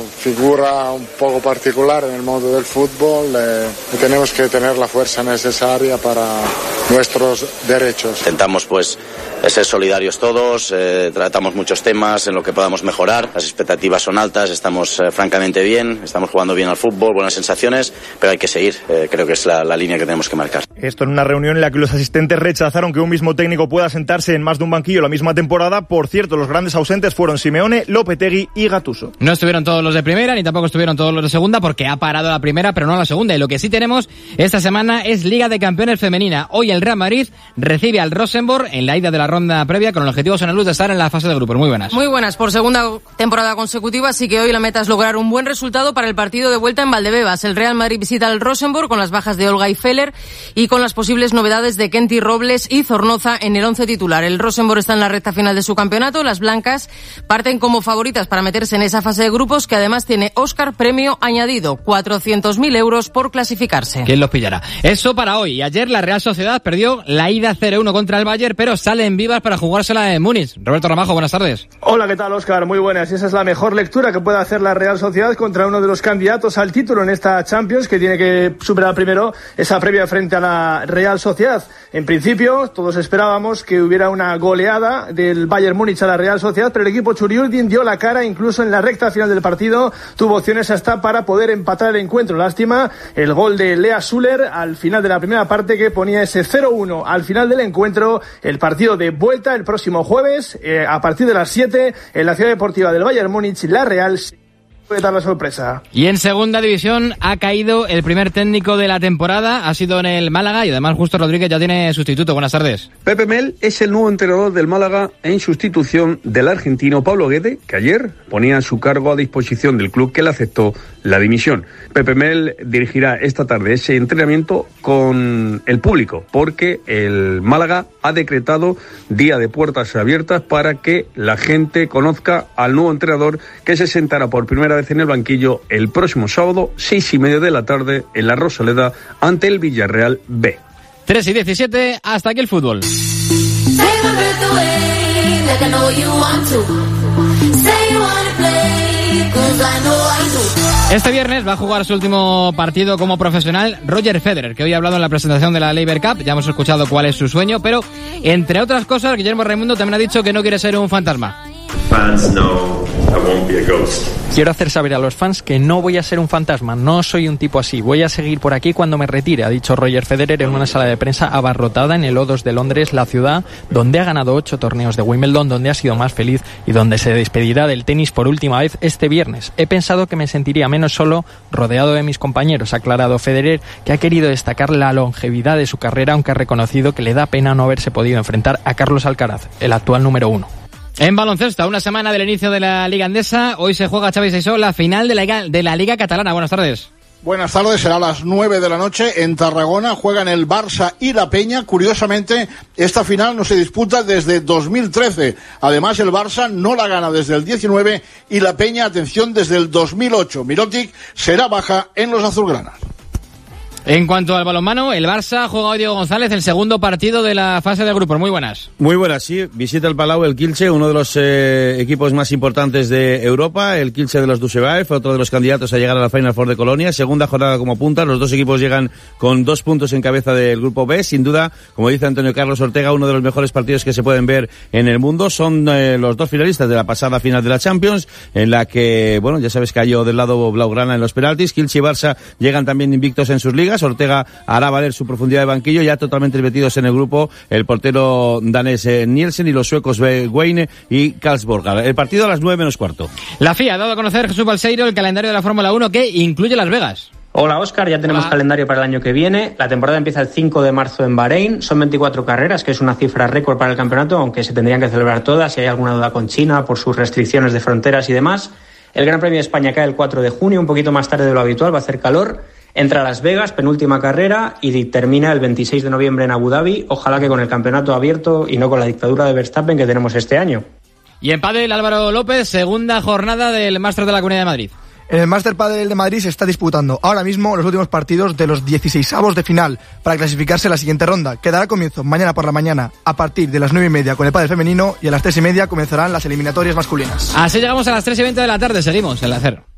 figura un poco particular en el mundo del fútbol y tenemos que tener la fuerza necesaria para nuestros derechos. Intentamos pues ser solidarios todos, tratamos muchos temas en lo que podamos mejorar, las expectativas son altas, estamos francamente bien, estamos jugando bien al fútbol, buenas sensaciones, pero hay que seguir, creo que es la línea que tenemos que marcar. Esto en una reunión en la que los asistentes rechazaron que un mismo técnico pueda sentarse en más de un banquillo la misma temporada. Por cierto, los grandes ausentes fueron Simeone, Lopetegui y Gattuso. No estuvieron todos los de primera, ni tampoco estuvieron todos los de segunda, porque ha parado la primera, pero no la segunda. Y lo que sí tenemos esta semana es Liga de Campeones femenina. Hoy el Real Madrid recibe al Rosenborg en la ida de la ronda previa con el objetivo en la luz de estar en la fase de grupos. Muy buenas. Muy buenas, por segunda temporada consecutiva, así que hoy la meta es lograr un buen resultado para el partido de vuelta en Valdebebas. El Real Madrid visita al Rosenborg con las bajas de Olga y Feller y con las posibles novedades de Kenty Robles y Zornoza en el 11 titular. El Rosenborg está en la recta final de su campeonato. Las blancas parten como favoritas para meterse en esa fase de grupos, que además tiene Óscar premio añadido, 400.000 euros por clasificarse. ¿Quién los pillará? Eso para hoy. Ayer la Real Sociedad perdió la ida 0-1 contra el Bayern, pero salen vivas para jugársela en Múnich. Roberto Ramajo, buenas tardes. Hola, ¿qué tal, Óscar? Muy buenas. Esa es la mejor lectura que puede hacer la Real Sociedad contra uno de los candidatos al título en esta Champions, que tiene que superar primero esa previa frente a la Real Sociedad. En principio, todos esperábamos que hubiera una goleada del Bayern Múnich a la Real Sociedad, pero el equipo Churiurdin dio la cara, incluso en la recta final del partido tuvo opciones hasta para poder empatar el encuentro. Lástima el gol de Lea Süller al final de la primera parte, que ponía ese 0-1 al final del encuentro. El partido de vuelta el próximo jueves a partir de las 7 en la ciudad deportiva del Bayern Múnich. La Real puede dar la sorpresa. Y en segunda división ha caído el primer técnico de la temporada, ha sido en el Málaga, y además Justo Rodríguez ya tiene sustituto. Buenas tardes. Pepe Mel es el nuevo entrenador del Málaga en sustitución del argentino Pablo Guede, que ayer ponía su cargo a disposición del club, que le aceptó la dimisión. Pepe Mel dirigirá esta tarde ese entrenamiento con el público, porque el Málaga ha decretado día de puertas abiertas para que la gente conozca al nuevo entrenador, que se sentará por primera vez en el banquillo el próximo sábado, 6:30 de la tarde, en la Rosaleda, ante el Villarreal B. 3:17, hasta aquí el fútbol. Este viernes va a jugar su último partido como profesional Roger Federer, que hoy ha hablado en la presentación de la Laver Cup. Ya hemos escuchado cuál es su sueño, pero entre otras cosas, Guillermo Raimundo también ha dicho que no quiere ser un fantasma. Fans know I won't be a ghost. Quiero hacer saber a los fans que no voy a ser un fantasma, no soy un tipo así, voy a seguir por aquí cuando me retire, ha dicho Roger Federer en una sala de prensa abarrotada en el O2 de Londres, la ciudad donde ha ganado 8 torneos de Wimbledon, donde ha sido más feliz y donde se despedirá del tenis por última vez este viernes. He pensado que me sentiría menos solo rodeado de mis compañeros, ha aclarado Federer, que ha querido destacar la longevidad de su carrera, aunque ha reconocido que le da pena no haberse podido enfrentar a Carlos Alcaraz, el actual número 1. En baloncesto, a una semana del inicio de la Liga Endesa, hoy se juega, Xavi Seisó, la final de la Liga Catalana. Buenas tardes. Buenas tardes, será a las 9 de la noche en Tarragona. Juegan el Barça y la Peña. Curiosamente, esta final no se disputa desde 2013. Además, el Barça no la gana desde el 19 y la Peña, atención, desde el 2008. Mirotic será baja en los azulgranas. En cuanto al balonmano, el Barça juega hoy Diego González el segundo partido de la fase de grupos. Muy buenas. Muy buenas, sí. Visita el Palau el Kielce, uno de los equipos más importantes de Europa. El Kielce de los Dusebaev, otro de los candidatos a llegar a la Final Four de Colonia. Segunda jornada como punta. Los dos equipos llegan con 2 puntos en cabeza del grupo B. Sin duda, como dice Antonio Carlos Ortega, uno de los mejores partidos que se pueden ver en el mundo. Son los dos finalistas de la pasada final de la Champions, en la que, bueno, ya sabes, cayó del lado blaugrana en los penaltis. Kielce y Barça llegan también invictos en sus ligas. Ortega hará valer su profundidad de banquillo, ya totalmente metidos en el grupo el portero danés Nielsen y los suecos Weine y Karlsborg. El partido a las 9:15. La FIA ha dado a conocer, Jesús Balseiro, el calendario de la Fórmula 1 que incluye Las Vegas. Hola Óscar, ya tenemos calendario para el año que viene. La temporada empieza el 5 de marzo en Bahrein. Son 24 carreras, que es una cifra récord para el campeonato, aunque se tendrían que celebrar todas si hay alguna duda con China por sus restricciones de fronteras y demás. El Gran Premio de España cae el 4 de junio, un poquito más tarde de lo habitual, va a hacer calor. Entra a Las Vegas, penúltima carrera, y termina el 26 de noviembre en Abu Dhabi. Ojalá que con el campeonato abierto y no con la dictadura de Verstappen que tenemos este año. Y en pádel, Álvaro López, segunda jornada del Máster de la Comunidad de Madrid. En el Máster Padel de Madrid se está disputando ahora mismo los últimos partidos de los 16avos de final para clasificarse a la siguiente ronda, que dará comienzo mañana por la mañana a partir de las 9:30 con el pádel femenino, y a las 3:30 comenzarán las eliminatorias masculinas. Así llegamos a las 3:20 de la tarde, seguimos en la CER.